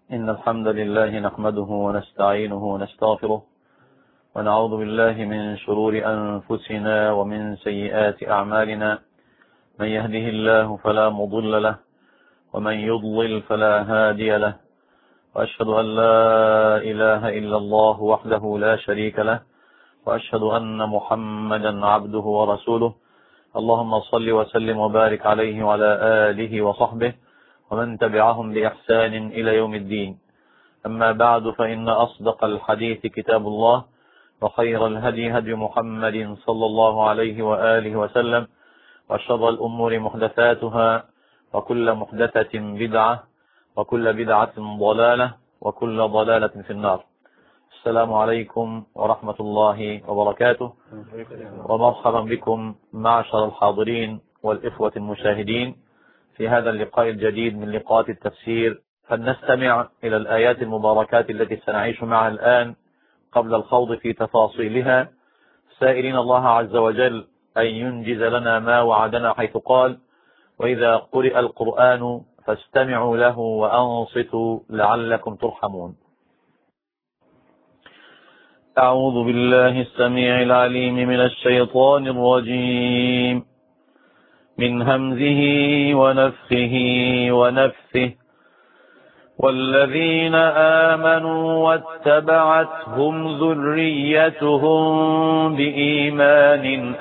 إن الحمد لله نحمده ونستعينه ونستغفره ونعوذ بالله من شرور أنفسنا ومن سيئات أعمالنا. من يهده الله فلا مضل له ومن يضلل فلا هادي له، وأشهد أن لا إله إلا الله وحده لا شريك له، وأشهد أن محمدا عبده ورسوله. اللهم صل وسلم وبارك عليه وعلى آله وصحبه ومن تبعهم بإحسان إلى يوم الدين. أما بعد، فإن أصدق الحديث كتاب الله، وخير الهدي هدي محمد صلى الله عليه وآله وسلم، وشر الأمور محدثاتها، وكل محدثة بدعة، وكل بدعة ضلالة، وكل ضلالة في النار. السلام عليكم ورحمة الله وبركاته، ومرحبا بكم معشر الحاضرين والإخوة المشاهدين في هذا اللقاء الجديد من لقاءات التفسير. فلنستمع إلى الآيات المباركات التي سنعيش معها الآن قبل الخوض في تفاصيلها، سائلين الله عز وجل أن ينجز لنا ما وعدنا، حيث قال: وإذا قرئ القرآن فاستمعوا له وأنصتوا لعلكم ترحمون. أعوذ بالله السميع العليم من الشيطان الرجيم، من همزه ونفخه ونفثه. والذين آمنوا واتبعتهم ذريتهم بإيمان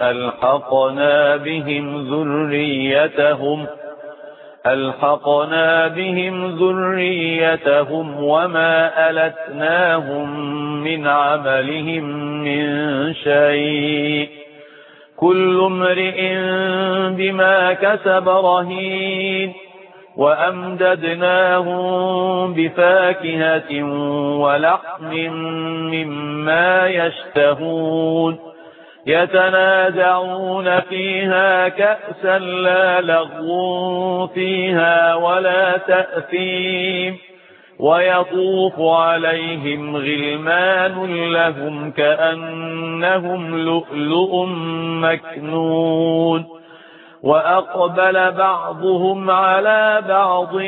ألحقنا بهم ذريتهم وما ألتناهم من عملهم من شيء، كل امرئ بما كسب رهين. وأمددناهم بفاكهة ولحم مما يشتهون، يتنازعون فيها كأسا لا لغو فيها ولا تأثيم، ويطوف عليهم غلمان لهم كأنهم لؤلؤ مكنون. وأقبل بعضهم على بعض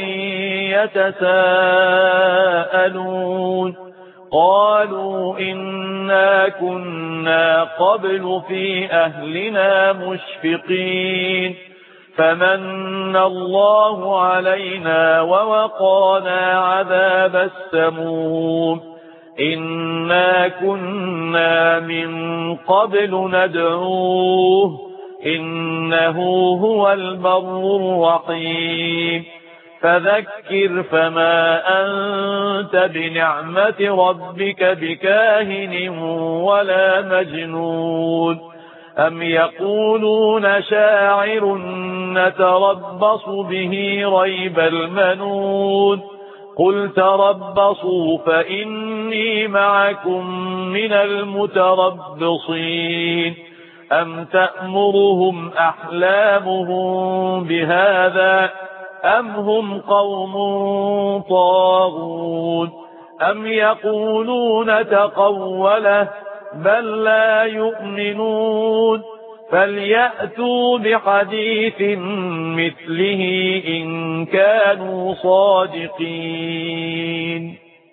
يتساءلون، قالوا إنا كنا قبل في أهلنا مشفقين، فمن الله علينا ووقانا عذاب السموم، إنا كنا من قبل ندعوه، إنه هو البر الرحيم. فذكر فما أنت بنعمة ربك بكاهن ولا مجنون. أم يقولون شاعر نتربص به ريب المنون، قل تربصوا فإني معكم من المتربصين. أم تأمرهم أحلامهم بهذا أم هم قوم طاغون، أم يقولون تقوله بل لا يؤمنون. فليأتوا بحديث مثله إن كانوا صادقين.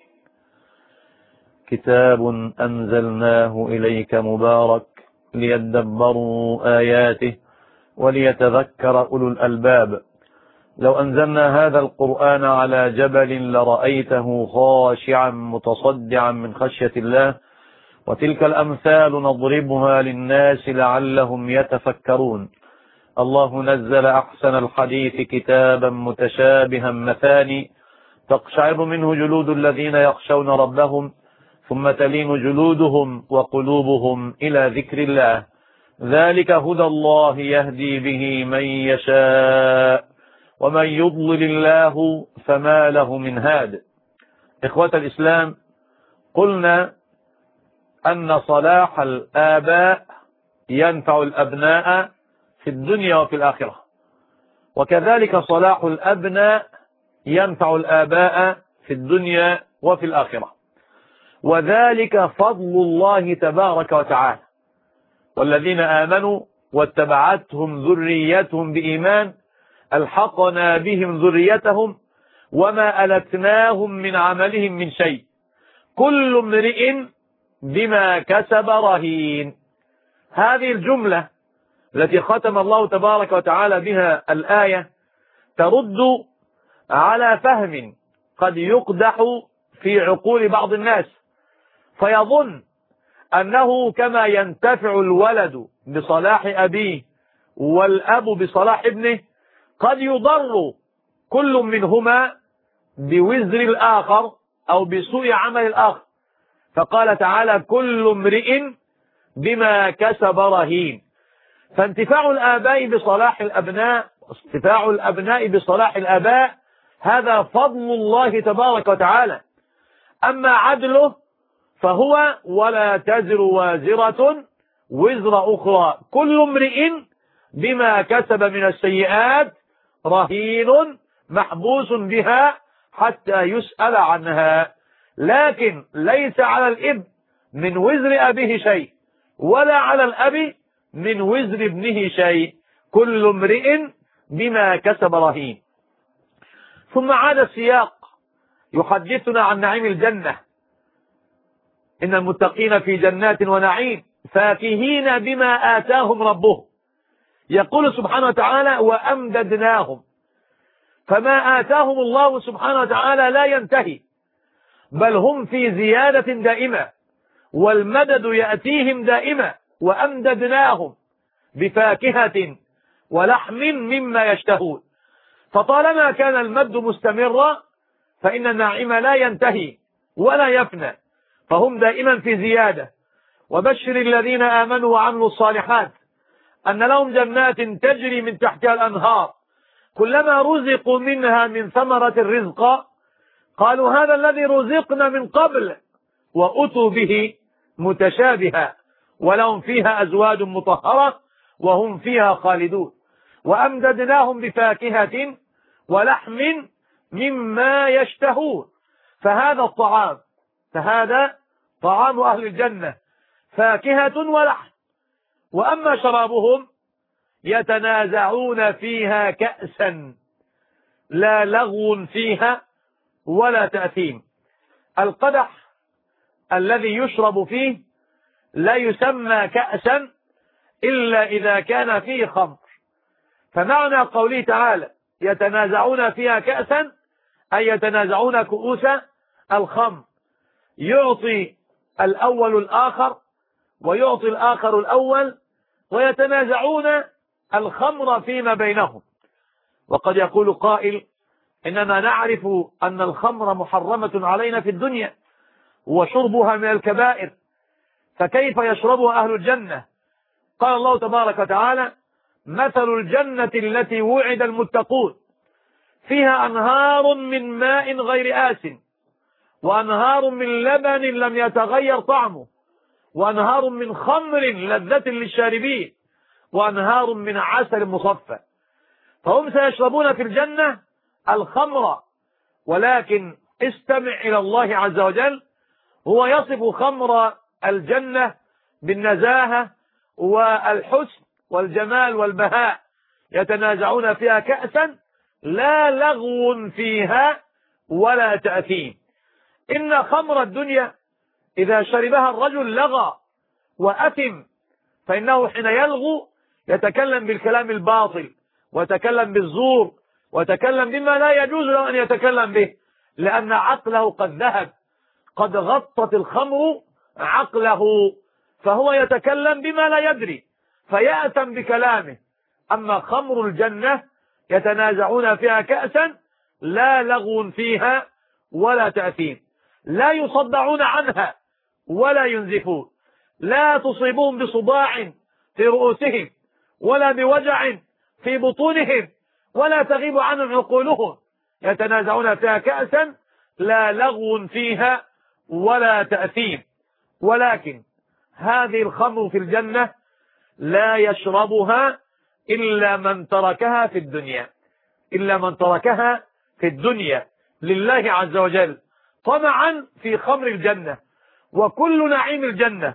كتاب أنزلناه إليك مبارك ليدبروا آياته وليتذكر أولو الألباب. لو أنزلنا هذا القرآن على جبل لرأيته خاشعا متصدعا من خشية الله. وتلك الأمثال نضربها للناس لعلهم يتفكرون. الله نزل أحسن الحديث كتابا متشابها مثاني، تقشعر منه جلود الذين يخشون ربهم، ثم تلين جلودهم وقلوبهم إلى ذكر الله. ذلك هدى الله يهدي به من يشاء، ومن يضلل الله فما له من هاد. إخوة الإسلام، قلنا أن صلاح الآباء ينفع الأبناء في الدنيا وفي الآخرة، وكذلك صلاح الأبناء ينفع الآباء في الدنيا وفي الآخرة، وذلك فضل الله تبارك وتعالى. والذين آمنوا واتبعتهم ذريتهم بإيمان ألحقنا بهم ذريتهم وما ألتناهم من عملهم من شيء كل امرئ بما كسب رهين. هذه الجملة التي ختم الله تبارك وتعالى بها الآية ترد على فهم قد يقدح في عقول بعض الناس، فيظن أنه كما ينتفع الولد بصلاح أبيه والأب بصلاح ابنه قد يضر كل منهما بوزر الآخر أو بسوء عمل الآخر. فقال تعالى كل امرئ بما كسب رهين. فانتفاع الآباء بصلاح الأبناء، انتفاع الأبناء بصلاح الآباء، هذا فضل الله تبارك وتعالى. أما عدله فهو ولا تزر وازرة وزر أخرى، كل امرئ بما كسب من السيئات رهين محبوس بها حتى يسأل عنها. لكن ليس على الابن من وزر أبيه شيء ولا على الأب من وزر ابنه شيء، كل امرئ بما كسب رهين. ثم عاد السياق يحدثنا عن نعيم الجنة. إن المتقين في جنات ونعيم فاكهين بما آتاهم ربهم. يقول سبحانه وتعالى وأمددناهم، فما آتاهم الله سبحانه وتعالى لا ينتهي، بل هم في زيادة دائمة، والمدد يأتيهم دائما. وأمددناهم بفاكهة ولحم مما يشتهون. فطالما كان المد مستمرا فإن النعيم لا ينتهي ولا يفنى، فهم دائما في زيادة. وبشر الذين آمنوا وعملوا الصالحات أن لهم جنات تجري من تحتها الأنهار كلما رزقوا منها من ثمرة الرزق قالوا هذا الذي رزقنا من قبل وأتوا به متشابها ولهم فيها أزواج مطهرة وهم فيها خالدون. وأمددناهم بفاكهة ولحم مما يشتهون. فهذا طعام أهل الجنة، فاكهة ولحم. وأما شرابهم يتنازعون فيها كأسا لا لغو فيها ولا تأثيم. القدح الذي يشرب فيه لا يسمى كأسا إلا إذا كان فيه خمر. فمعنى قوله تعالى يتنازعون فيها كأسا أي يتنازعون كؤوس الخمر، يعطي الأول الآخر ويعطي الآخر الأول، ويتنازعون الخمر فيما بينهم. وقد يقول قائل إننا نعرف أن الخمر محرمة علينا في الدنيا وشربها من الكبائر، فكيف يشربها أهل الجنة؟ قال الله تبارك وتعالى مثل الجنة التي وعد المتقون فيها أنهار من ماء غير آسٍ وأنهار من لبن لم يتغير طعمه وأنهار من خمر لذة للشاربين وأنهار من عسل مصفى. فهم سيشربون في الجنة الخمر، ولكن استمع إلى الله عز وجل، هو يصف خمر الجنة بالنزاهة والحسن والجمال والبهاء. يتنازعون فيها كأسا لا لغو فيها ولا تأثيم. إن خمر الدنيا إذا شربها الرجل لغى وأثم، فإنه حين يلغو يتكلم بالكلام الباطل ويتكلم بالزور ويتكلم بما لا يجوز له أن يتكلم به، لأن عقله قد ذهب، قد غطت الخمر عقله، فهو يتكلم بما لا يدري فيأثم بكلامه. أما خمر الجنة يتنازعون فيها كأسا لا لغو فيها ولا تأثيم، لا يصدعون عنها ولا ينزفون، لا تصيبهم بصداع في رؤوسهم ولا بوجع في بطونهم ولا تغيب عنهم عقولهم. يتنازعون فيها كأسا لا لغو فيها ولا تأثيم. ولكن هذه الخمر في الجنة لا يشربها إلا من تركها في الدنيا، إلا من تركها في الدنيا لله عز وجل طمعا في خمر الجنة. وكل نعيم الجنة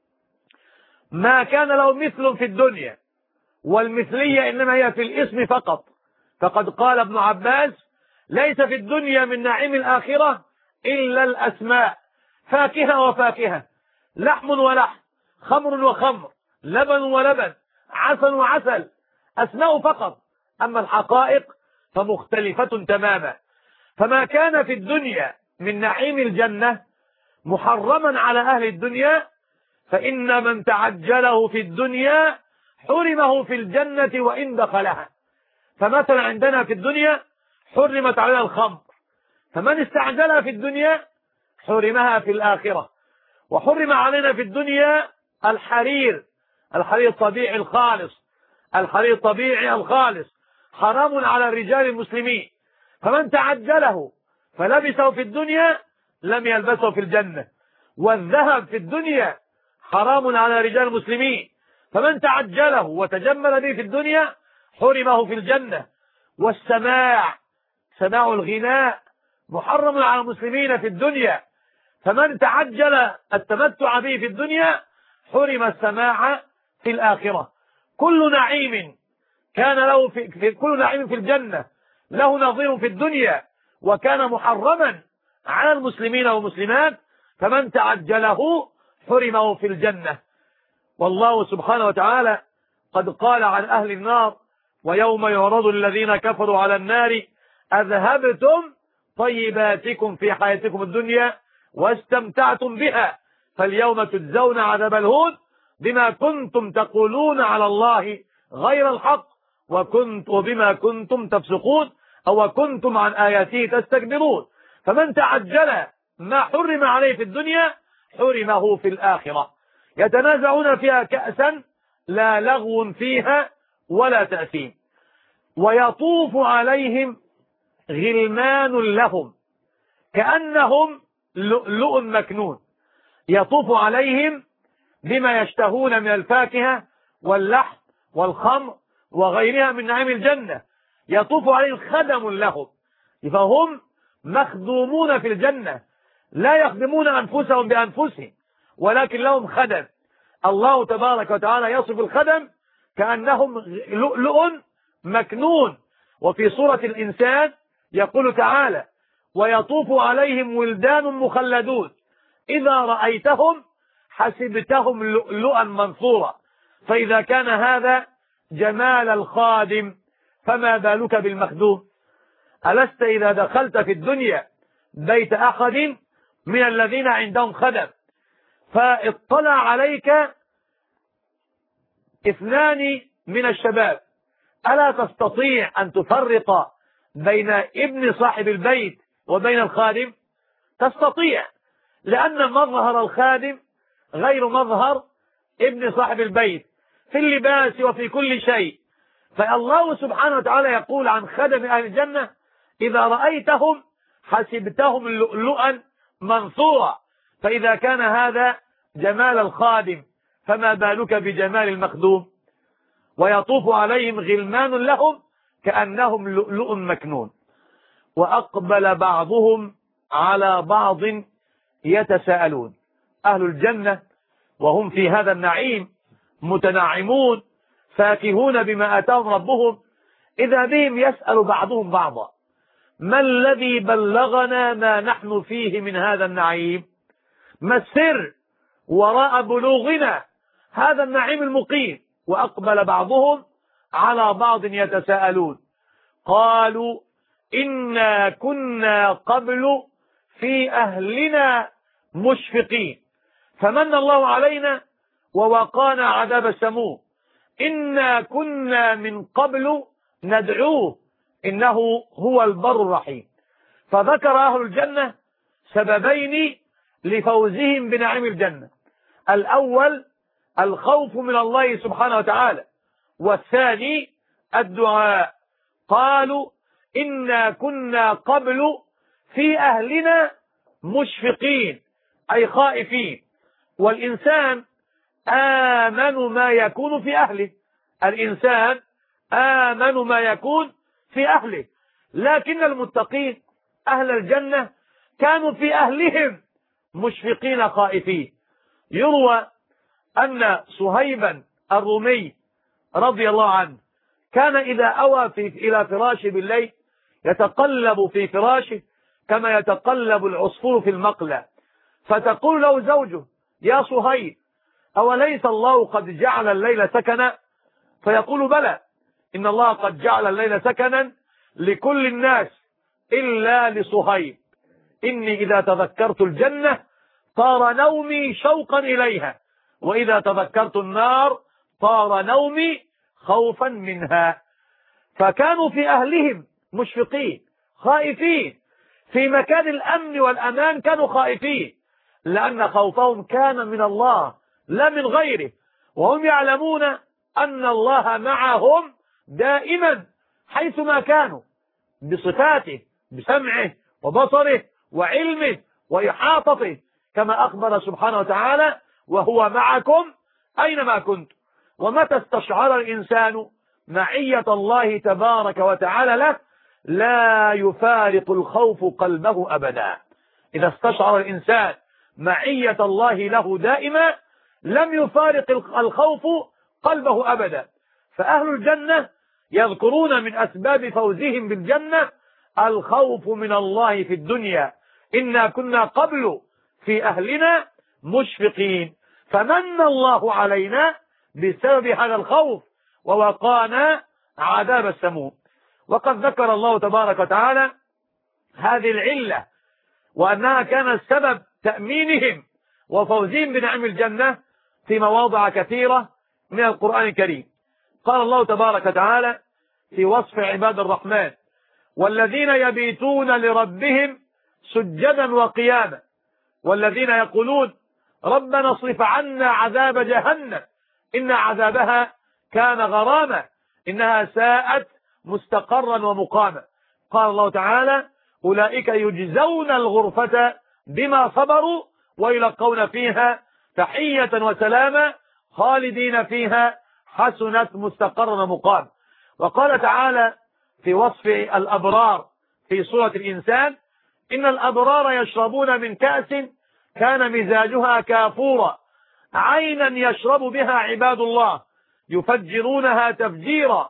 ما كان له مثل في الدنيا، والمثلية إنما هي في الاسم فقط. فقد قال ابن عباس ليس في الدنيا من نعيم الآخرة إلا الأسماء، فاكهة وفاكهة، لحم ولحم، خمر وخمر، لبن ولبن، عسل وعسل، أسماء فقط. أما الحقائق فمختلفة تماما. فما كان في الدنيا من نعيم الجنة محرما على أهل الدنيا، فإن من تعجله في الدنيا حرمه في الجنة وإن دخلها. فمثلا عندنا في الدنيا حرمت علينا الخمر، فمن استعجلها في الدنيا حرمها في الآخرة. وحرم علينا في الدنيا الحرير، الحرير الطبيعي الخالص، الحرير الطبيعي الخالص حرام على الرجال المسلمين، فمن تعجله فلبسه في الدنيا لم يلبسه في الجنة. والذهب في الدنيا حرام على رجال المسلمين، فمن تعجله وتجمل به في الدنيا حرمه في الجنة. والسماع، سماع الغناء محرم على المسلمين في الدنيا، فمن تعجل التمتع به في الدنيا حرم السماع في الآخرة. كل نعيم كان له كل نعيم في الجنة له نظير في الدنيا، وكان محرما على المسلمين والمسلمات، فمن تعجله حرمه في الجنة. والله سبحانه وتعالى قد قال عن أهل النار: ويوم يعرض الذين كفروا على النار أذهبتم طيباتكم في حياتكم الدنيا واستمتعتم بها فاليوم تجزون عذاب الهون بما كنتم تقولون على الله غير الحق وبما كنتم تفسقون أو كنتم عن آياته تستكبرون. فمن تعجل ما حرم عليه في الدنيا حرمه في الآخرة. يتنازعون فيها كأسا لا لغو فيها ولا تأثيم. ويطوف عليهم غلمان لهم كأنهم لؤلؤ مكنون. يطوف عليهم بما يشتهون من الفاكهة واللحم والخمر وغيرها من نعيم الجنة. يطوف عليهم خدم لهم، فهم مخدومون في الجنة، لا يخدمون أنفسهم بأنفسهم ولكن لهم خدم. الله تبارك وتعالى يصف الخدم كأنهم لؤلؤ مكنون. وفي سورة الإنسان يقول تعالى: ويطوف عليهم ولدان مخلدون إذا رأيتهم حسبتهم لؤلؤا منثورا. فإذا كان هذا جمال الخادم فما بالك بالمخدوم؟ ألست إذا دخلت في الدنيا بيت أحد من الذين عندهم خدم فاطلع عليك اثنان من الشباب، ألا تستطيع أن تفرق بين ابن صاحب البيت وبين الخادم؟ تستطيع، لأن مظهر الخادم غير مظهر ابن صاحب البيت في اللباس وفي كل شيء. فالله سبحانه وتعالى يقول عن خدم أهل الجنة: إذا رأيتهم حسبتهم لؤلؤا منثورا. فإذا كان هذا جمال الخادم فما بالك بجمال المخدوم؟ ويطوف عليهم غلمان لهم كأنهم لؤلؤ مكنون. وأقبل بعضهم على بعض يتساءلون. أهل الجنة وهم في هذا النعيم متنعمون فاكهون بما آتاهم ربهم، إذا بهم يسأل بعضهم بعضا: ما الذي بلغنا ما نحن فيه من هذا النعيم؟ ما السر وراء بلوغنا هذا النعيم المقيم؟ وأقبل بعضهم على بعض يتساءلون قالوا: إنا كنا قبل في أهلنا مشفقين فمن الله علينا ووقانا عذاب السموم إنا كنا من قبل ندعوه إنه هو البر الرحيم. فذكر أهل الجنة سببين لفوزهم بنعيم الجنة: الأول الخوف من الله سبحانه وتعالى، والثاني الدعاء. قالوا: إنا كنا قبل في أهلنا مشفقين أي خائفين. والإنسان آمن ما يكون في أهله، الإنسان آمن ما يكون في أهله. لكن المتقين أهل الجنة كانوا في أهلهم مشفقين خائفين. يروى أن صهيبا الرومي رضي الله عنه كان إذا أوى إلى فراشه بالليل يتقلب في فراشه كما يتقلب العصفور في المقلى، فتقول له زوجه: يا صهيب، أوليس الله قد جعل الليل سكنا؟ فيقول: بلى، إن الله قد جعل الليل سكنا لكل الناس إلا لصهيب، إني إذا تذكرت الجنة طار نومي شوقا إليها، وإذا تذكرت النار طار نومي خوفا منها. فكانوا في أهلهم مشفقين خائفين، في مكان الأمن والأمان كانوا خائفين، لأن خوفهم كان من الله لا من غيره، وهم يعلمون أن الله معهم دائما حيثما كانوا، بصفاته، بسمعه وبصره وعلمه وإحاطته، كما أخبر سبحانه وتعالى: وهو معكم أينما كنت. ومتى استشعر الإنسان معية الله تبارك وتعالى له لا يفارق الخوف قلبه أبدا. إذا استشعر الإنسان معية الله له دائما لم يفارق الخوف قلبه أبدا. فأهل الجنة يذكرون من أسباب فوزهم بالجنة الخوف من الله في الدنيا: إنا كنا قبل في أهلنا مشفقين فمن الله علينا بسبب هذا الخوف ووقانا عذاب السموم. وقد ذكر الله تبارك وتعالى هذه العلة وأنها كانت سبب تأمينهم وفوزهم بنعم الجنة في مواضع كثيرة من القرآن الكريم. قال الله تبارك وتعالى في وصف عباد الرحمن: والذين يبيتون لربهم سجدا وقياما، والذين يقولون ربنا اصرف عنا عذاب جهنم إن عذابها كان غراما إنها ساءت مستقرا ومقاما. قال الله تعالى: أولئك يجزون الغرفة بما صبروا ويلقون فيها تحية وسلاما خالدين فيها حسنت مستقرا ومقاما. وقال تعالى في وصف الأبرار في سورة الإنسان: إن الأبرار يشربون من كأس كان مزاجها كافورا عينا يشرب بها عباد الله يفجرونها تفجيرا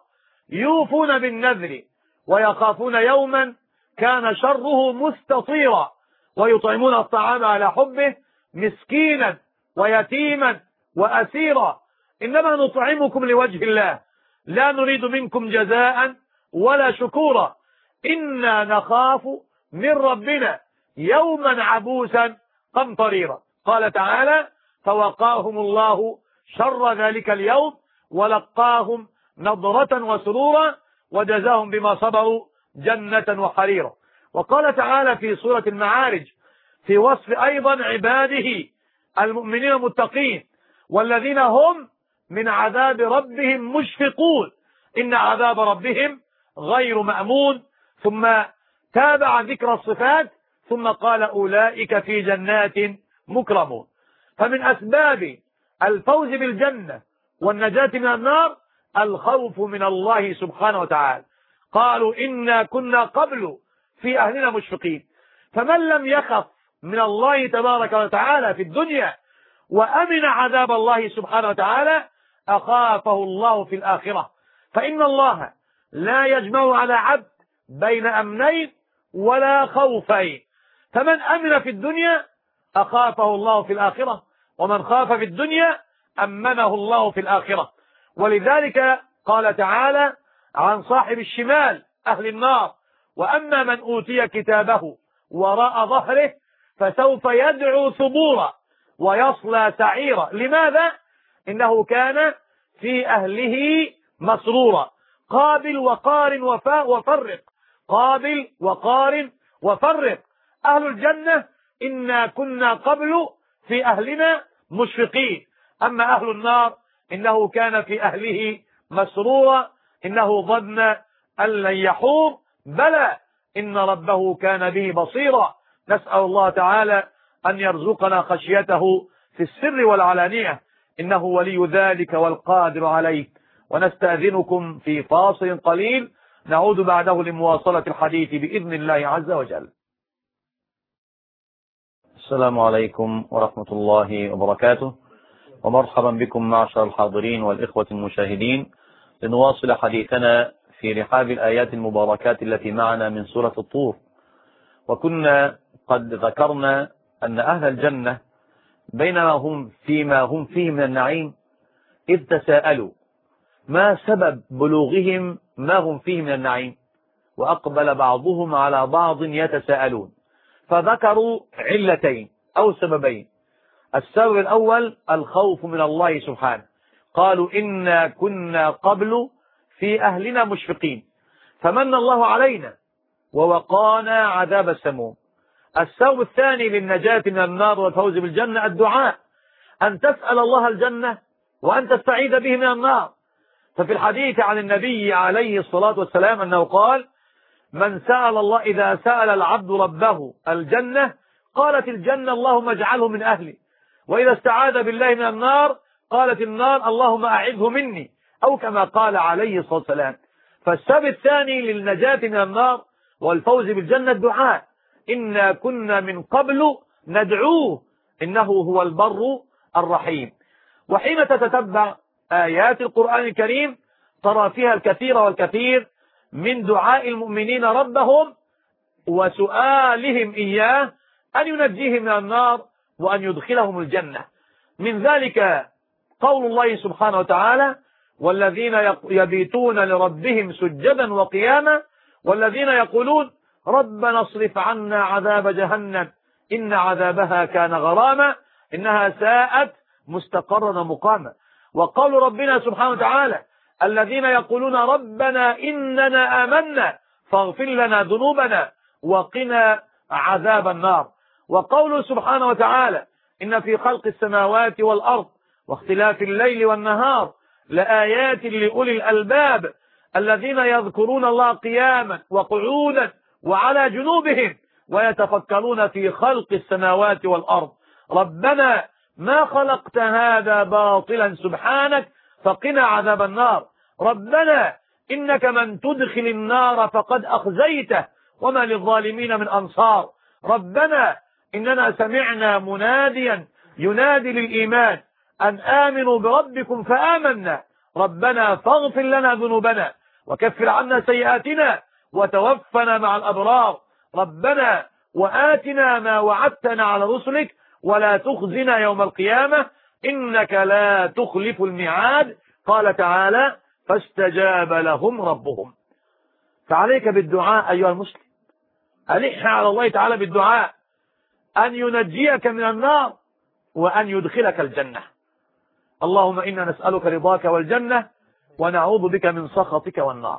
يوفون بالنذر ويخافون يوما كان شره مستطيرا ويطعمون الطعام على حبه مسكينا ويتيما وأسيرا إنما نطعمكم لوجه الله لا نريد منكم جزاء ولا شكورا إنا نخاف من ربنا يوما عبوسا قمطريرا. قال تعالى: فوقاهم الله شر ذلك اليوم ولقاهم نضرة وسرورا وجزاهم بما صبروا جنة وحريرا. وقال تعالى في سورة المعارج في وصف أيضا عباده المؤمنين المتقين: والذين هم من عذاب ربهم مشفقون إن عذاب ربهم غير مأمون. ثم تابع ذكر الصفات ثم قال: أولئك في جنات مكرمون. فمن أسباب الفوز بالجنة والنجاة من النار الخوف من الله سبحانه وتعالى. قالوا: إنا كنا قبل في أهلنا مشفقين. فمن لم يخف من الله تبارك وتعالى في الدنيا وأمن عذاب الله سبحانه وتعالى أخافه الله في الآخرة، فإن الله لا يجمع على عبد بين أمنين ولا خوفين. فمن أمن في الدنيا أخافه الله في الآخرة، ومن خاف في الدنيا أمنه الله في الآخرة. ولذلك قال تعالى عن صاحب الشمال أهل النار: وأما من أوتي كتابه وراء ظهره فسوف يدعو ثبورا ويصلى سعيرا. لماذا؟ إنه كان في أهله مسرورا. قابل وقارن وفرق، قابل وقارن وفرق. أهل الجنة: إنا كنا قبل في أهلنا مشفقين. أما أهل النار: إنه كان في أهله مسرورا إنه ظن أن لن يحور بلى إن ربه كان به بصيرا. نسأل الله تعالى أن يرزقنا خشيته في السر والعلانية إنه ولي ذلك والقادر عليه. ونستأذنكم في فاصل قليل نعود بعده لمواصلة الحديث بإذن الله عز وجل. السلام عليكم ورحمة الله وبركاته، ومرحبا بكم معشر الحاضرين والإخوة المشاهدين لنواصل حديثنا في رحاب الآيات المباركات التي معنا من سورة الطور، وكنا قد ذكرنا أن أهل الجنة بينما هم فيه من النعيم إذ تساءلوا ما سبب بلوغهم ما هم فيه من النعيم، وأقبل بعضهم على بعض يتساءلون، فذكروا علتين أو سببين. السبب الأول الخوف من الله سبحانه، قالوا إنا كنا قبل في أهلنا مشفقين فمن الله علينا ووقانا عذاب السموم. السبب الثاني للنجاة من النار والفوز بالجنة الدعاء، أن تسأل الله الجنة وأن تستعيذ به من النار. ففي الحديث عن النبي عليه الصلاة والسلام أنه قال من سأل الله إذا سأل العبد ربه الجنة قالت الجنة اللهم اجعله من أهلي، وإذا استعاذ بالله من النار قالت النار اللهم أعذه مني، أو كما قال عليه الصلاة والسلام. فالسبب الثاني للنجاة من النار والفوز بالجنة الدعاء، إنا كنا من قبل ندعوه إنه هو البر الرحيم. وحين تتتبع آيات القرآن الكريم ترى فيها الكثير والكثير من دعاء المؤمنين ربهم وسؤالهم إياه أن ينجيهم من النار وأن يدخلهم الجنة. من ذلك قول الله سبحانه وتعالى والذين يبيتون لربهم سجدا وقياما والذين يقولون ربنا اصرف عنا عذاب جهنم إن عذابها كان غراما إنها ساءت مستقرا مقاما. وقول ربنا سبحانه وتعالى الذين يقولون ربنا إننا آمنا فاغفر لنا ذنوبنا وقنا عذاب النار. وقوله سبحانه وتعالى إن في خلق السماوات والأرض واختلاف الليل والنهار لآيات لأولي الألباب الذين يذكرون الله قياما وقعودا وعلى جنوبهم ويتفكرون في خلق السماوات والأرض ربنا ما خلقت هذا باطلا سبحانك فقنا عذاب النار ربنا إنك من تدخل النار فقد أخزيته وما للظالمين من أنصار ربنا إننا سمعنا مناديا ينادي للإيمان أن آمنوا بربكم فآمنا ربنا فاغفر لنا ذنوبنا وكفر عنا سيئاتنا وتوفنا مع الأبرار ربنا وآتنا ما وعدتنا على رسلك ولا تخزنا يوم القيامة إنك لا تخلف الميعاد. قال تعالى فاستجاب لهم ربهم. فعليك بالدعاء أيها المسلم، ألح على الله تعالى بالدعاء أن ينجيك من النار وأن يدخلك الجنة. اللهم إنا نسألك رضاك والجنة ونعوذ بك من سخطك والنار.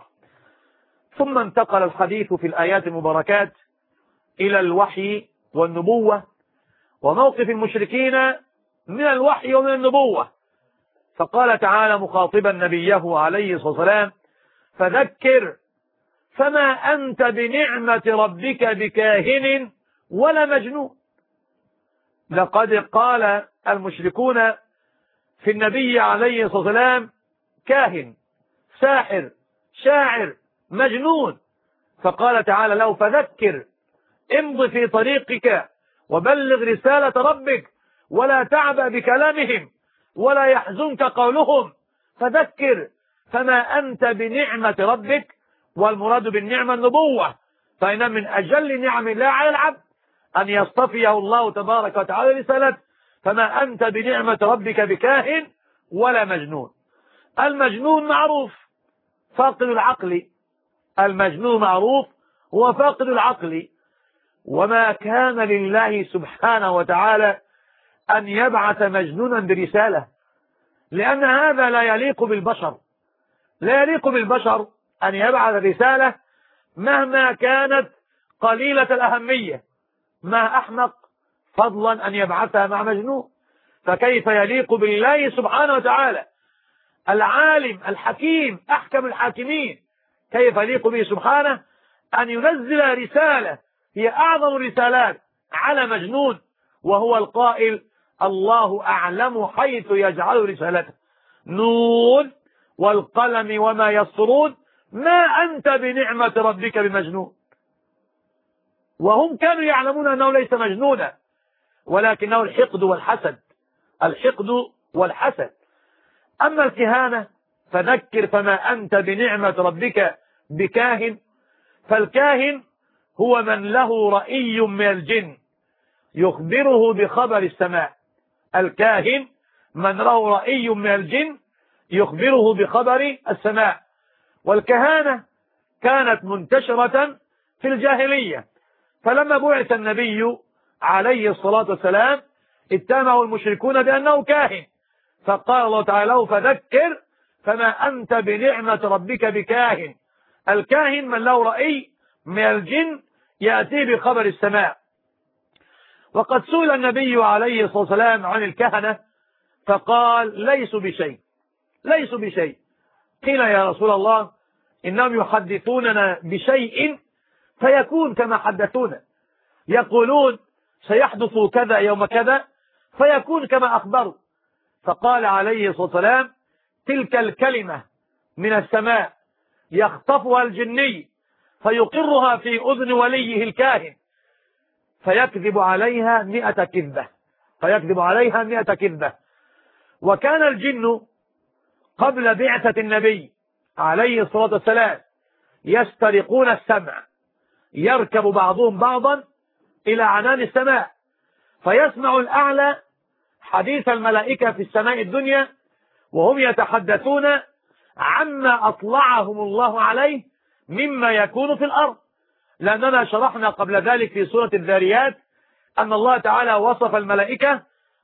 ثم انتقل الحديث في الآيات المباركات إلى الوحي والنبوة وموقف المشركين من الوحي ومن النبوة. فقال تعالى مخاطبا نبيه عليه الصلاة والسلام فذكر فما أنت بنعمة ربك بكاهن ولا مجنون. لقد قال المشركون في النبي عليه الصلاة والسلام كاهن ساحر شاعر مجنون، فقال تعالى له فذكر امض في طريقك وبلغ رسالة ربك ولا تعبأ بكلامهم ولا يحزنك قولهم فذكر فما أنت بنعمة ربك. والمراد بالنعمة النبوة، فإن من أجل نعم الله على العبد أن يصطفيه الله تبارك وتعالى رسالته. فما أنت بنعمة ربك بكاهن ولا مجنون. المجنون معروف فاقد العقل، المجنون معروف هو فاقد العقل. وما كان لله سبحانه وتعالى أن يبعث مجنونا برسالة، لأن هذا لا يليق بالبشر، لا يليق بالبشر أن يبعث رسالة مهما كانت قليلة الأهمية. ما أحمق فضلا أن يبعثها مع مجنون، فكيف يليق بالله سبحانه وتعالى العالم الحكيم أحكم الحاكمين، كيف يليق به سبحانه أن ينزل رسالة هي أعظم الرسالات على مجنون، وهو القائل الله أعلم حيث يجعل رسالته نون والقلم وما يسطرون ما أنت بنعمة ربك بمجنون. وهم كانوا يعلمون أنه ليس مجنونا ولكنه الحقد والحسد، الحقد والحسد. أما الكهانة فذكر فما أنت بنعمة ربك بكاهن؟ فالكاهن هو من له رأي من الجن يخبره بخبر السماء. الكاهن من له رأي من الجن يخبره بخبر السماء. والكهانة كانت منتشرة في الجاهلية، فلما بعث النبي عليه الصلاة والسلام اتهمه المشركون بأنه كاهن، فقال الله تعالى له: فذكر فما أنت بنعمة ربك بكاهن. الكاهن من له رأي من الجن يأتي بخبر السماء. وقد سئل النبي عليه الصلاة والسلام عن الكهنة فقال: ليسوا بشيء، ليسوا بشيء. قيل: يا رسول الله إنهم يحدثوننا بشيء فيكون كما حدثونا، يقولون سيحدث كذا يوم كذا فيكون كما أخبروا. فقال عليه الصلاة والسلام: تلك الكلمة من السماء يخطفها الجني فيقرها في أذن وليه الكاهن فيكذب عليها 100 كذبة، فيكذب عليها 100 كذبة. وكان الجن قبل بعثة النبي عليه الصلاة والسلام يسترقون السمع، يركب بعضهم بعضا إلى عنان السماء فيسمع الأعلى حديث الملائكة في السماء الدنيا وهم يتحدثون عما أطلعهم الله عليه مما يكون في الأرض. لأننا شرحنا قبل ذلك في سورة الذاريات أن الله تعالى وصف الملائكة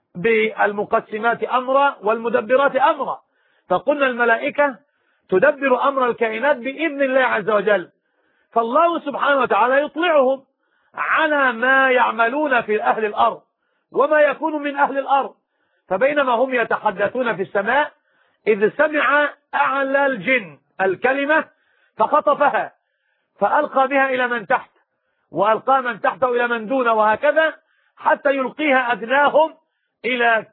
بالمقسمات أمرا والمدبرات أمرا، فقلنا الملائكة تدبر أمر الكائنات بإذن الله عز وجل، فالله سبحانه وتعالى يطلعهم على ما يعملون في أهل الأرض وما يكون من أهل الأرض. فبينما هم يتحدثون في السماء إذ سمع أعلى الجن الكلمة فخطفها فألقى بها إلى من تحت، وألقى من تحته إلى من دونه، وهكذا حتى يلقيها أدناهم إلى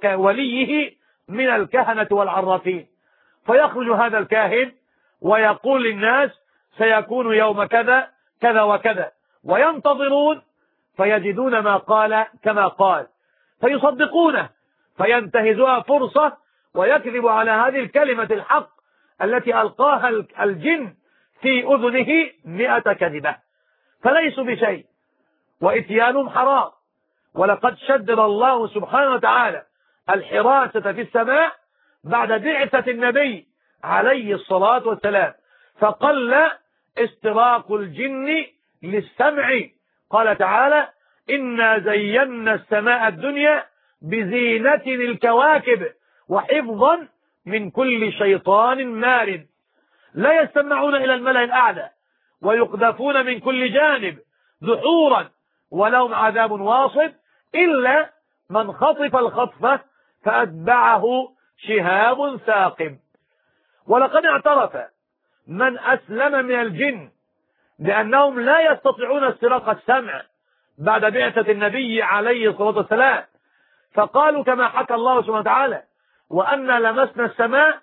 وليه من الكهنة والعرافين. فيخرج هذا الكاهن ويقول للناس سيكون يوم كذا كذا وكذا، وينتظرون فيجدون ما قال كما قال فيصدقونه، فينتهزها فرصة ويكذب على هذه الكلمة الحق التي ألقاها الجن في أذنه 100 كذبة. فليسوا بشيء وإتيانهم حرام. ولقد شدد الله سبحانه وتعالى الحراسة في السماء بعد بعثة النبي عليه الصلاة والسلام، فقل استراق الجن للسمع. قال تعالى: إنا زينا السماء الدنيا بزينة الكواكب وحفظا من كل شيطان مارد. لا يستمعون إلى الملأ الأعلى ويقذفون من كل جانب دحورا ولهم عذاب واصب إلا من خطف الخطفة فأتبعه شهاب ثاقب. ولقد اعترف من أسلم من الجن بأنهم لا يستطيعون استراق السمع بعد بعثة النبي عليه الصلاة والسلام، فقالوا كما حكى الله سبحانه وتعالى: وأنا لمسنا السماء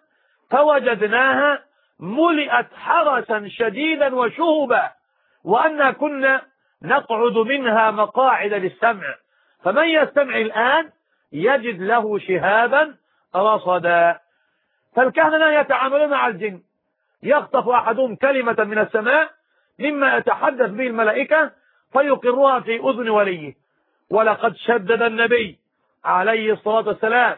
فوجدناها ملئت حرسا شديدا وشهبا وأنا كنا نقعد منها مقاعد للسمع فمن يستمع الآن يجد له شهابا رصدا. فالكهنة يتعاملون مع الجن، يخطف أحدهم كلمة من السماء مما يتحدث به الملائكة فيقرها في أذن وليه. ولقد شدد النبي عليه الصلاة والسلام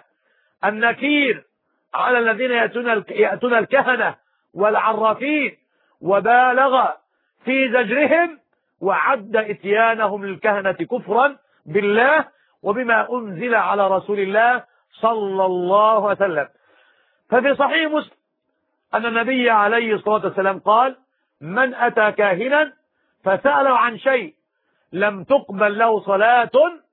النكير على الذين يأتون الكهنة والعرافين، وبالغ في زجرهم وعد إتيانهم للكهنة كفرا بالله وبما أنزل على رسول الله صلى الله عليه وسلم. ففي صحيح مسلم أن النبي عليه الصلاة والسلام قال: من أتى كاهنا فسأله عن شيء لم تقبل له صلاة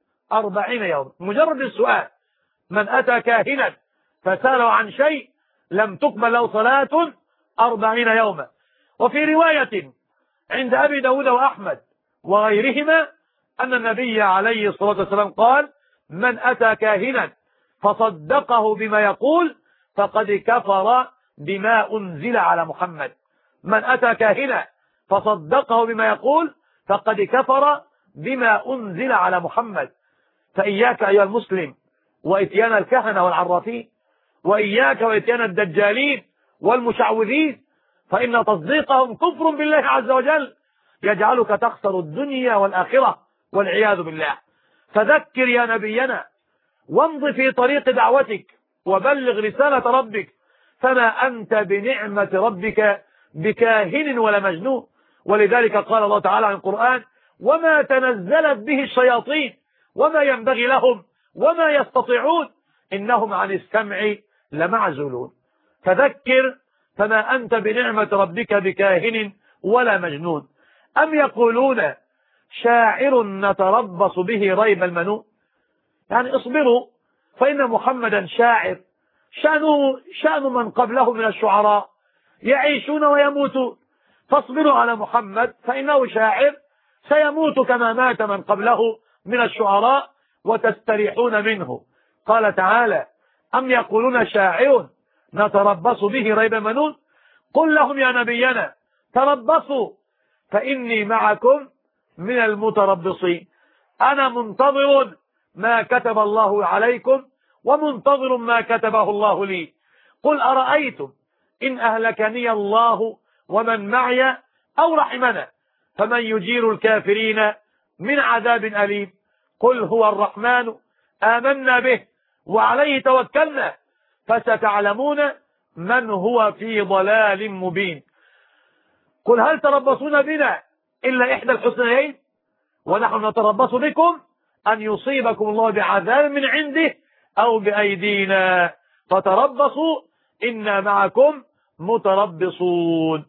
40 يوم. مجرد السؤال، من أتى كاهنا فسأله عن شيء لم تقبل له صلاة 40 يوما. وفي رواية عند أبي داود وأحمد وغيرهما أن النبي عليه الصلاة والسلام قال: من أتى كاهنا فصدقه بما يقول فقد كفر بما أنزل على محمد. من أتى كاهنا فصدقه بما يقول فقد كفر بما أنزل على محمد. فإياك أيها المسلم وإتيان الكهنة والعرافين، وإياك وإتيان الدجالين والمشعوذين، فإن تصديقهم كفر بالله عز وجل يجعلك تخسر الدنيا والآخرة والعياذ بالله. فذكر يا نبينا وامض في طريق دعوتك وبلغ رسالة ربك، فما أنت بنعمة ربك بكاهن ولا مجنون. ولذلك قال الله تعالى عن القرآن: وما تنزلت به الشياطين وما ينبغي لهم وما يستطيعون إنهم عن السمع لمعزولون. فذكر فما أنت بنعمة ربك بكاهن ولا مجنون. أم يقولون شاعر نتربص به ريب المنون، يعني اصبروا فإن محمدا شاعر، شأن من قبله من الشعراء يعيشون ويموتون، فاصبروا على محمد فإنه شاعر سيموت كما مات من قبله من الشعراء وتستريحون منه. قال تعالى: أم يقولون شاعر نتربص به ريب منون، قل لهم يا نبينا تربصوا فإني معكم من المتربصين، أنا منتظر ما كتب الله عليكم ومنتظر ما كتبه الله لي. قل أرأيتم إن أهلكني الله ومن معي أو رحمنا فمن يجير الكافرين من عذاب أليم. قل هو الرحمن آمنا به وعليه توكلنا فستعلمون من هو في ضلال مبين. قل هل تربصون بنا إلا إحدى الحسنيين ونحن نتربص بكم أن يصيبكم الله بعذاب من عنده أو بأيدينا فتربصوا إنا معكم متربصون.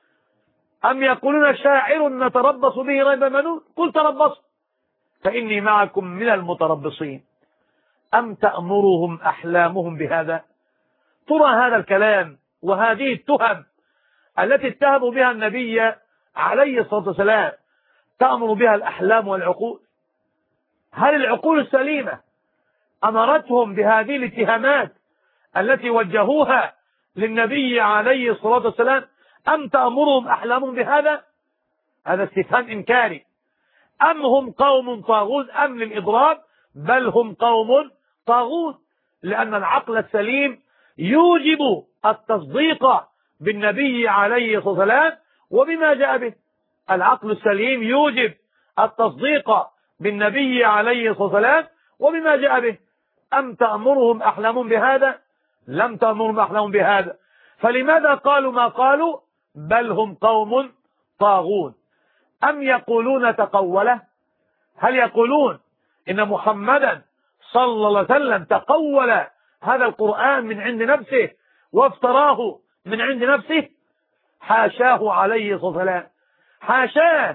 أم يقولون شاعر نتربص به ريب منون، قل تربصوا فإني معكم من المتربصين. أم تأمرهم أحلامهم بهذا؟ ترى هذا الكلام وهذه التهم التي اتهموا بها النبي عليه الصلاة والسلام تأمر بها الأحلام والعقول؟ هل العقول السليمة أمرتهم بهذه الاتهامات التي وجهوها للنبي عليه الصلاة والسلام، أم تأمرهم أحلامهم بهذا؟ هذا استفهام إنكاري. أم هم قوم طاغون أم للإضراب؟ بل هم قوم طاغون، لأن العقل السليم يوجب التصديق بالنبي عليه الصلاة والسلام وبما جاء به. العقل السليم يوجب التصديق بالنبي عليه الصلاة والسلام وبما جاء به. أم تأمرهم أحلامهم بهذا؟ لم تأمرهم أحلامهم بهذا، فلماذا قالوا ما قالوا؟ بل هم قوم طاغون. أم يقولون تقوله؟ هل يقولون إن محمدا صلى الله عليه وسلم تقول هذا القرآن من عند نفسه وافتراه من عند نفسه؟ حاشاه عليه الصلاة والسلام، حاشاه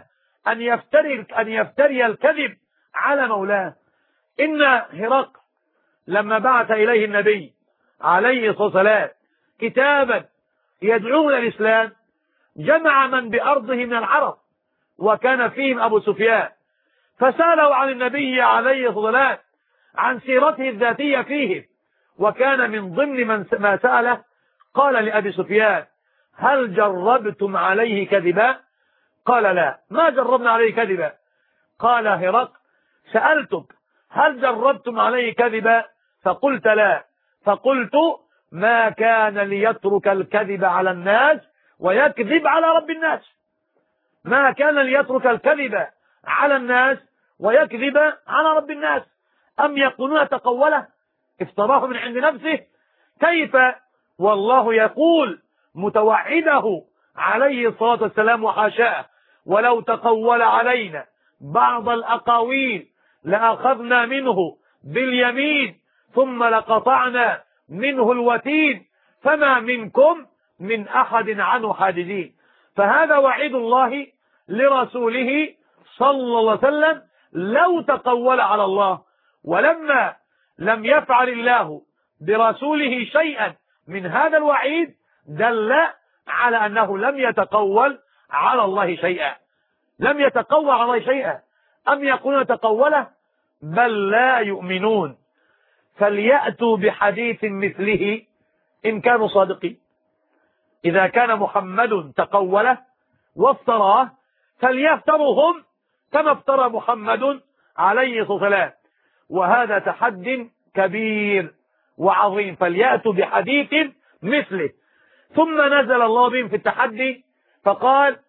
أن يفتري الكذب على مولاه. إن هرقل لما بعث إليه النبي عليه الصلاة والسلام كتابا يدعون الإسلام جمع من بأرضه من العرب وكان فيهم أبو سفيان، فسألوا عن النبي عليه الصلاة والسلام عن سيرته الذاتية فيهم، وكان من ضمن ما سأله قال لأبي سفيان: هل جربتم عليه كذبا؟ قال: لا، ما جربنا عليه كذبا. قال هرقل: سألتك هل جربتم عليه كذبا؟ فقلت لا. فقلت: ما كان ليترك الكذب على الناس ويكذب على رب الناس. ما كان ليترك الكذب على الناس ويكذب على رب الناس. أم يقولون تقوله، افتراه من عند نفسه؟ كيف والله يقول متوعده عليه الصلاة والسلام وحاشاه: ولو تقول علينا بعض الأقاويل لأخذنا منه باليمين ثم لقطعنا منه الوتين فما منكم من أحد عنه حاجزين. فهذا وعيد الله لرسوله صلى الله عليه وسلم لو تقول على الله. ولما لم يفعل الله برسوله شيئا من هذا الوعيد دل على أنه لم يتقول على الله شيئا، لم يتقول على الله شيئا. أم يقولون تقوله؟ بل لا يؤمنون. فليأتوا بحديث مثله إن كانوا صادقين. إذا كان محمد تقوله وافتراه فليفتروا هم كما افترى محمد عليه الصلاة والسلام، وهذا تحد كبير وعظيم. فليأتوا بحديث مثله. ثم نزل الله بهم في التحدي فقال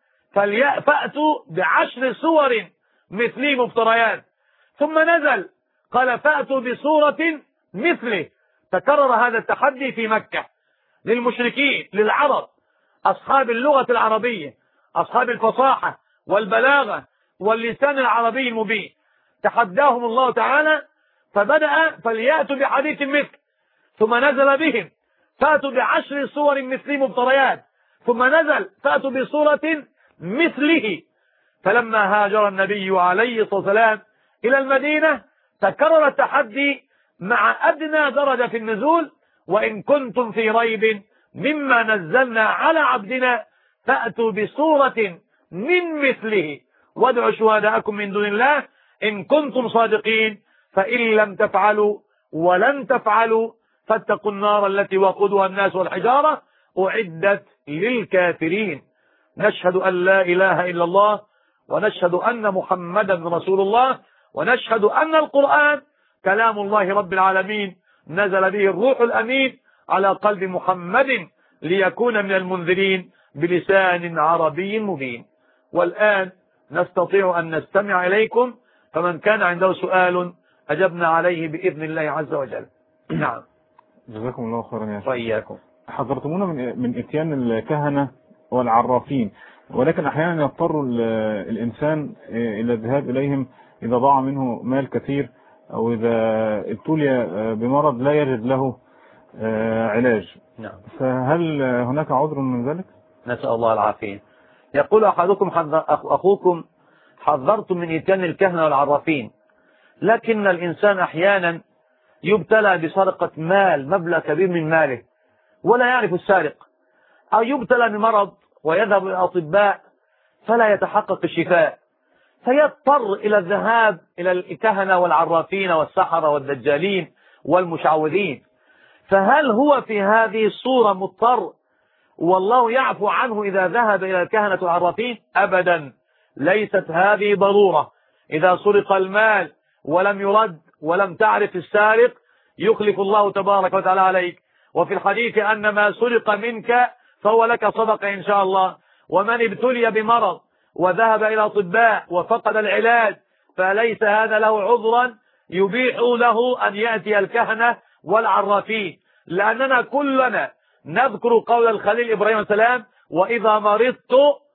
فأتوا ب10 سور مثلي مفتريات، ثم نزل قال فأتوا بسورة مثله. تكرر هذا التحدي في مكة للمشركين للعرب أصحاب اللغة العربية، أصحاب الفصاحة والبلاغة واللسان العربي المبين. تحداهم الله تعالى فبدأ فليأتوا بحديث مثل، ثم نزل بهم فأتوا ب10 سور مثلي مفتريات، ثم نزل فأتوا بسورة مثله. فلما هاجر النبي عليه الصلاة والسلام إلى المدينة تكرر التحدي مع أدنى درجة في النزول: وإن كنتم في ريب مما نزلنا على عبدنا فأتوا بسورة من مثله وادعوا شهداءكم من دون الله إن كنتم صادقين فإن لم تفعلوا ولن تفعلوا فاتقوا النار التي وقودها الناس والحجارة أعدت للكافرين. نشهد أن لا إله إلا الله، ونشهد أن محمدا رسول الله، ونشهد أن القرآن كلام الله رب العالمين نزل به الروح الأمين على قلب محمد ليكون من المنذرين بلسان عربي مبين. والآن نستطيع أن نستمع إليكم، فمن كان عنده سؤال أجبنا عليه بإذن الله عز وجل. نعم. جزاكم الله خيرا يا شيخ. وإياكم. حذرتمونا من إتيان الكهنة والعرافين، ولكن أحيانا يضطر الإنسان إلى الذهاب إليهم إذا ضاع منه مال كثير أو إذا ابتلي بمرض لا يجد له علاج. نعم. فهل هناك عذر من ذلك؟ نسأل الله العافية. يقول أحدكم أخوكم حذرت من إتيان الكهنة والعرافين، لكن الإنسان أحيانا يبتلى بسرقة مال، مبلغ كبير من ماله ولا يعرف السارق، أو يبتلى بمرض ويذهب إلى الأطباء فلا يتحقق الشفاء، فيضطر إلى الذهاب إلى الكهنة والعرافين والسحرة والدجالين والمشعوذين. فهل هو في هذه الصورة مضطر والله يعفو عنه إذا ذهب إلى الكهنة والعرافين؟ أبدا، ليست هذه ضرورة. إذا سرق المال ولم يرد ولم تعرف السارق يخلف الله تبارك وتعالى عليك. وفي الحديث أن ما سرق منك فهو لك صدقة إن شاء الله. ومن ابتلي بمرض وذهب إلى أطباء وفقد العلاج فليس هذا له عذرا يبيح له أن يأتي الكهنة والعرافين، لأننا كلنا نذكر قول الخليل إبراهيم السلام: وإذا مرضت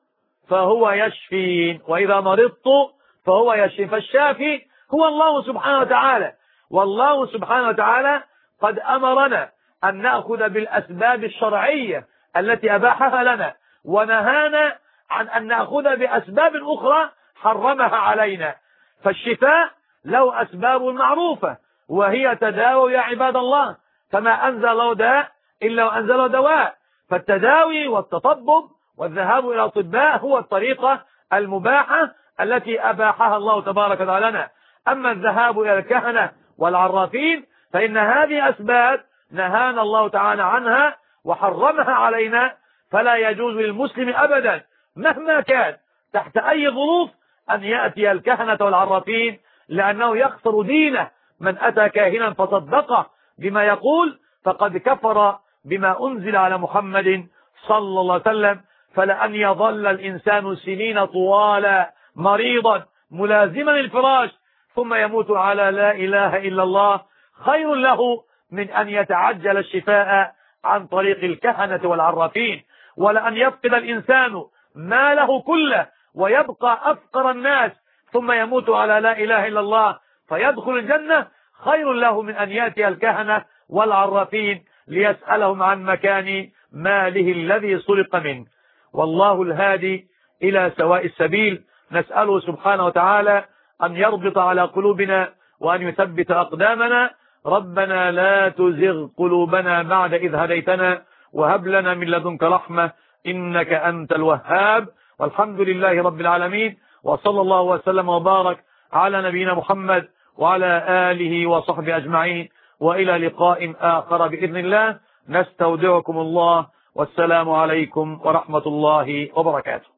فهو يشفين، وإذا مرضت فهو يشفين. فالشافي هو الله سبحانه وتعالى، والله سبحانه وتعالى قد أمرنا أن نأخذ بالأسباب الشرعية التي أباحها لنا، ونهانا عن أن نأخذ بأسباب أخرى حرمها علينا. فالشفاء له أسباب معروفة وهي تداوي يا عباد الله، فما أنزل الله داء إلا وأنزل دواء. فالتداوي والتطبب والذهاب إلى الأطباء هو الطريقة المباحة التي أباحها الله تبارك وتعالى لنا. أما الذهاب إلى الكهنة والعرافين فإن هذه أسباب نهانا الله تعالى عنها وحرمها علينا، فلا يجوز للمسلم أبدا مهما كان تحت أي ظروف أن يأتي الكهنة والعرافين، لأنه يخسر دينه. من أتى كاهنا فصدقه بما يقول فقد كفر بما أنزل على محمد صلى الله عليه وسلم. فلأن يظل الإنسان سنين طوالا مريضا ملازما الفراش ثم يموت على لا إله إلا الله خير له من أن يتعجل الشفاء عن طريق الكهنة والعرافين. ولأن يفقد الإنسان ماله كله ويبقى أفقر الناس ثم يموت على لا إله إلا الله فيدخل الجنة خير له من أن يأتي الكهنة والعرافين ليسألهم عن مكان ماله الذي سرق منه. والله الهادي إلى سواء السبيل. نسأله سبحانه وتعالى أن يربط على قلوبنا وأن يثبت أقدامنا. ربنا لا تزغ قلوبنا بعد إذ هديتنا وهب لنا من لدنك رحمة إنك أنت الوهاب. والحمد لله رب العالمين، وصلى الله وسلم وبارك على نبينا محمد وعلى آله وصحبه أجمعين، وإلى لقاء آخر بإذن الله. نستودعكم الله، والسلام عليكم ورحمة الله وبركاته.